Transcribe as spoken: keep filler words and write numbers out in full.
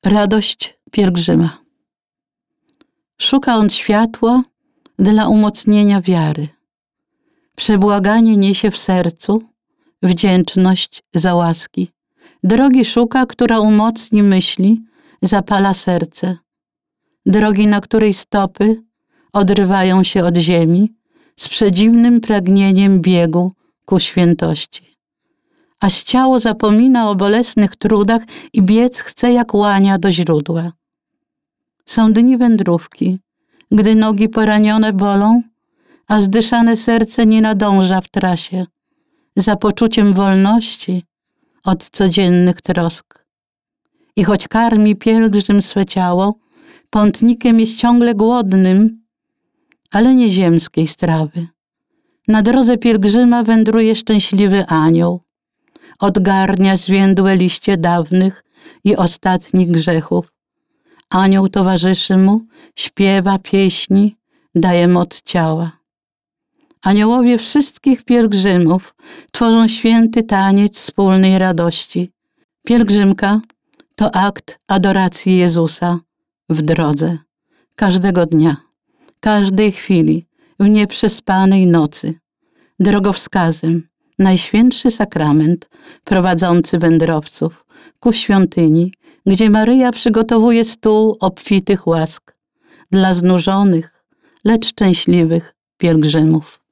Radość pielgrzyma. Szuka on światła dla umocnienia wiary. Przebłaganie niesie w sercu, wdzięczność za łaski. Drogi szuka, która umocni myśli, zapala serce. Drogi, na której stopy odrywają się od ziemi, z przedziwnym pragnieniem biegu ku świętości. Aż ciało zapomina o bolesnych trudach i biec chce jak łania do źródła. Są dni wędrówki, gdy nogi poranione bolą, a zdyszane serce nie nadąża w trasie, za poczuciem wolności od codziennych trosk. I choć karmi pielgrzym swe ciało, pątnikiem jest ciągle głodnym, ale nie ziemskiej strawy. Na drodze pielgrzyma wędruje szczęśliwy anioł. Odgarnia zwiędłe liście dawnych i ostatnich grzechów. Anioł towarzyszy mu, śpiewa pieśni, daje moc ciała. Aniołowie wszystkich pielgrzymów tworzą święty taniec wspólnej radości. Pielgrzymka to akt adoracji Jezusa w drodze, każdego dnia, każdej chwili, w nieprzespanej nocy. Drogowskazem, najświętszy sakrament prowadzący wędrowców ku świątyni, gdzie Maryja przygotowuje stół obfitych łask dla znużonych, lecz szczęśliwych pielgrzymów.